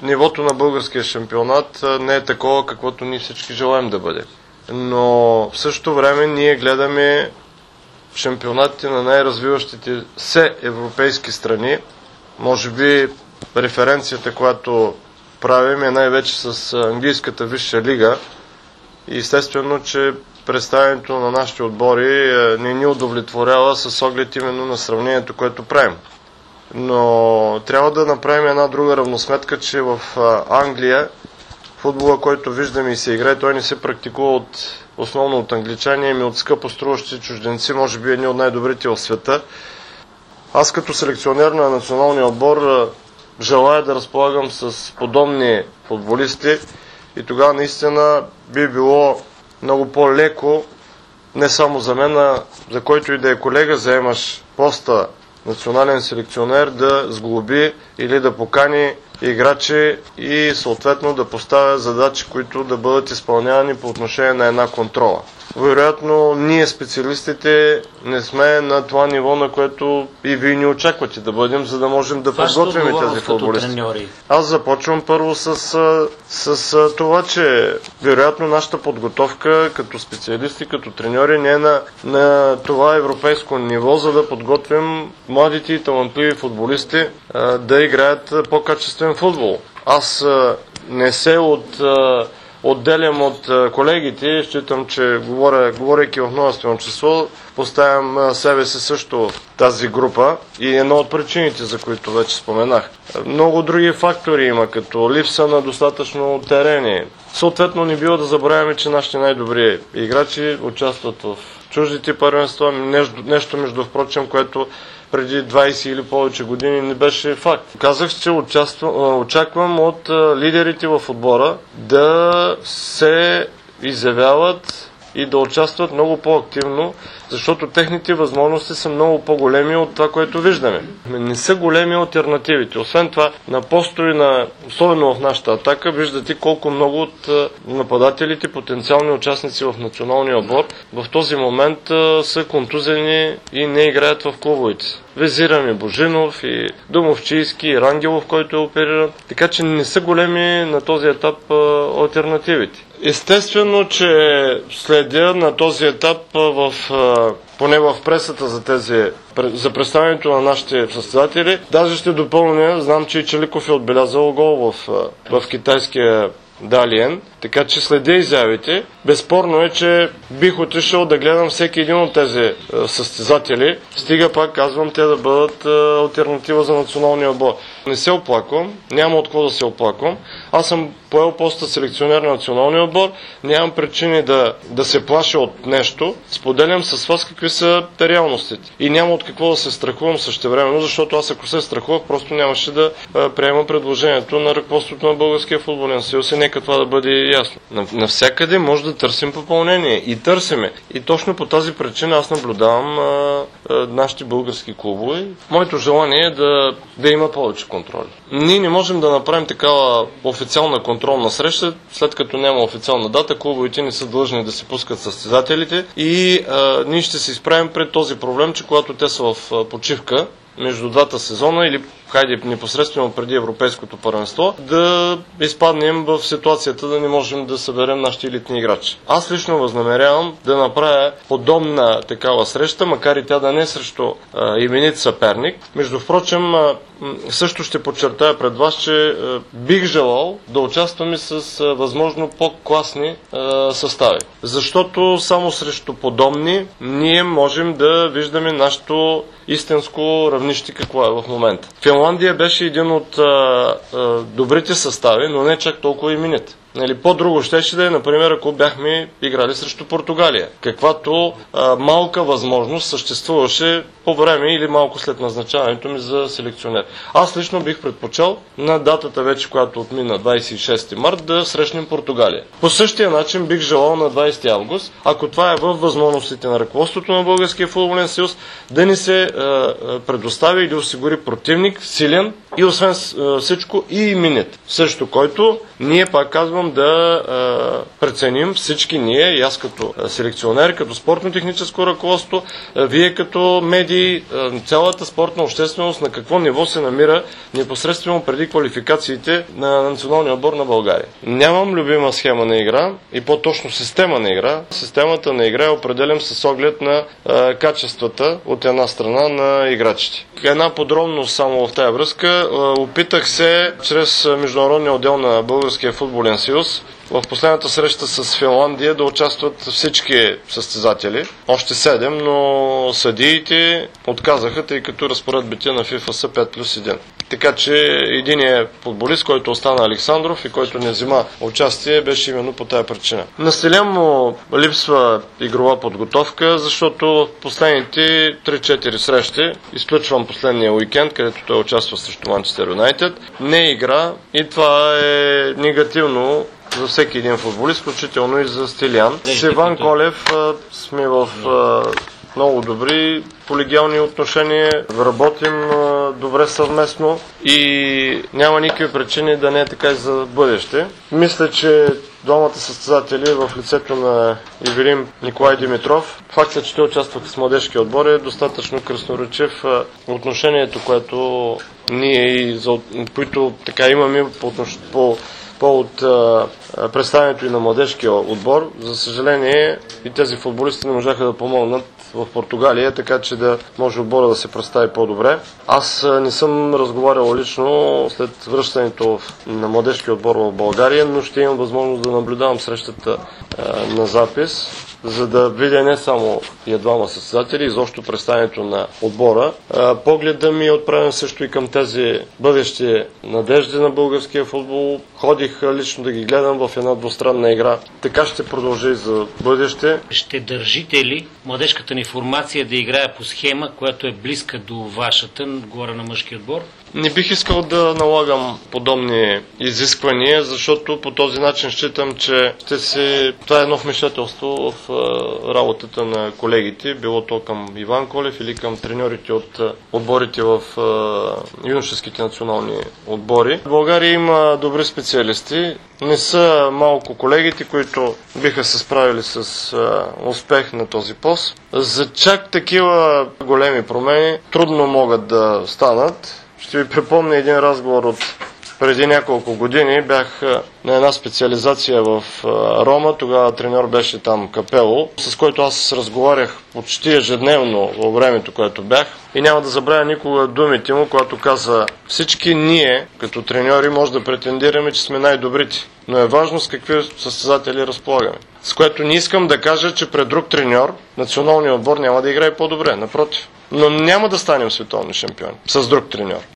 нивото на българския шампионат не е такова, каквото ние всички желаем да бъде. Но в същото време ние гледаме шампионатите на най-развиващите се европейски страни. Може би референцията, която правим, е най-вече с английската висша лига. И естествено, че представянето на нашите отбори не ни удовлетворява с оглед именно на сравнението, което правим. Но трябва да направим една друга равносметка, че в Англия футбола, който виждаме и се играе, той не се практикува основно от англичани, ами от скъпо струващи чужденци, може би едни от най-добрите в света. Аз като селекционер на националния отбор желая да разполагам с подобни футболисти и тогава наистина би било много по-леко, не само за мен, а за който и да е колега, заемаш поста национален селекционер, да сглоби или да покани играчи и съответно да поставя задачи, които да бъдат изпълнявани по отношение на една контрола. Вероятно, ние специалистите не сме на това ниво, на което и вие ни очаквате да бъдем, за да можем да подготвим тези футболисти. Аз започвам първо с това, че вероятно нашата подготовка като специалисти, като треньори не е на това европейско ниво, за да подготвим младите и талантливи футболисти да играят по-качествен футбол. Аз не се отделям от колегите, считам, че говорейки в множествено число, поставям себе си също в тази група и едно от причините, за които вече споменах. Много други фактори има, като липса на достатъчно терени. Съответно не бива да забравяме, че нашите най-добри играчи участват в чуждите първенства, нещо между впрочем, което преди 20 или повече години не беше факт. Казах, че очаквам от лидерите в отбора да се изявяват и да участват много по-активно, защото техните възможности са много по-големи от това, което виждаме. Не са големи алтернативите. Освен това, на постове, особено в нашата атака, виждате колко много от нападателите, потенциални участници в националния отбор, в този момент са контузени и не играят в клубовете. Визираме Божинов и Домовчийски и Рангелов, който е опериран. Така че не са големи на този етап алтернативите. Естествено, че следя на този етап поне в пресата за представянето на нашите състезатели. Даже ще допълня, знам, че и Чаликов е отбелязал гол в китайския Далиен, така че следя изявите. Безспорно е, че бих отишъл да гледам всеки един от тези състезатели. Стига, пак казвам, те да бъдат алтернатива за националния отбор. Не се оплаквам, няма от какво да се оплаквам. Аз съм поел поста селекционер на националния отбор, нямам причини да се плаша от нещо. Споделям с вас какви са реалностите. И няма от какво да се страхувам същевременно, защото аз ако се страхувах, просто нямаше да приема предложението на ръководството на Българския футболен съюз и нека това да бъде ясно. Навсякъде може да търсим попълнение и търсиме. И точно по тази причина аз наблюдавам нашите български клубове. Моето желание е да има повече контроли. Ние не можем да направим такава официална контролна среща, след като няма официална дата, клубовете не са длъжни да се пускат състезателите и ние ще се изправим пред този проблем, че когато те са в почивка между двата сезона или непосредствено преди Европейското първенство, да изпаднем в ситуацията да не можем да съберем нашите елитни играчи. Аз лично възнамерявам да направя подобна такава среща, макар и тя да не е срещу именит съперник. Между впрочем, също ще подчертая пред вас, че бих желал да участваме с възможно по-класни състави. Защото само срещу подобни ние можем да виждаме нашето истинско равнище какво е в момента. Финландия беше един от добрите състави, но не чак толкова именит. По-друго щеше да е, например, ако бяхме играли срещу Португалия. Каквато малка възможност съществуваше по време или малко след назначаването ми за селекционер. Аз лично бих предпочел на датата вече, която отмина 26 март, да срещнем Португалия. По същия начин бих желал на 20 август, ако това е във възможностите на ръководството на Българския футболен съюз, да ни се предостави или осигури противник, силен и освен всичко и именит. Срещу който ние, пак казвам, очаквам да преценим всички ние, и аз като селекционер, като спортно-техническо ръководство, вие като медии, цялата спортна общественост на какво ниво се намира непосредствено преди квалификациите на националния отбор на България. Нямам любима схема на игра и по-точно система на игра. Системата на игра определям с оглед на качествата от една страна на играчите. Една подробност само в тази връзка. Опитах се чрез Международния отдел на Българския футболен съюз в последната среща с Финландия да участват всички състезатели. Още 7, но съдиите отказаха, тъй като разпоредбите на FIFA са 5+1. Така че единият футболист, който остана Александров и който не взима участие, беше именно по тази причина. На Стилян му липсва игрова подготовка, защото в последните 3-4 срещи, изключвам последния уикенд, където той участва срещу Манчестър Юнайтед, не игра и това е негативно за всеки един футболист, включително и за Стилян. С Иван Колев сме в много добри колегиални отношения, работим добре съвместно и няма никакви причини да не е така и за бъдеще. Мисля, че двамата състезатели в лицето на Ивелин Николай Димитров, фактът, че те участват с младежкия отбор е достатъчно красноречив. Отношението, което ние и за които така имаме по повод представянето и на младежкия отбор. За съжаление и тези футболисти не можаха да помогнат в Португалия, така че да може отбора да се представи по-добре. Аз не съм разговарял лично след връщането на младежкия отбор в България, но ще имам възможност да наблюдавам срещата на запис, за да видя не само и двама състезатели, изобщо представянето на отбора. Погледа ми е отправен също и към тези бъдещи надежди на българския футбол. Ходих лично да ги гледам в една двустранна игра. Така ще продължи и за бъдеще. Ще държите ли младежката ни формация да играе по схема, която е близка до вашата, горе на мъжкия отбор? Не бих искал да налагам подобни изисквания, защото по този начин считам, че това е едно вмешателство в работата на колегите, било то към Иван Колев или към треньорите от отборите в юношеските национални отбори. В България има добри специалисти. Не са малко колегите, които биха се справили с успех на този пост. За чак такива големи промени трудно могат да станат. Ще ви припомня един разговор от преди няколко години. Бях на една специализация в Рома, тогава треньор беше там Капело, с който аз разговарях почти ежедневно във времето, което бях. И няма да забравя никога думите му, когато каза: всички ние, като треньори, може да претендираме, че сме най-добрите, но е важно с какви състезатели разполагаме. С което не искам да кажа, че пред друг треньор националният отбор няма да играе по-добре, напротив. Но няма да станем световни шампиони с друг треньор.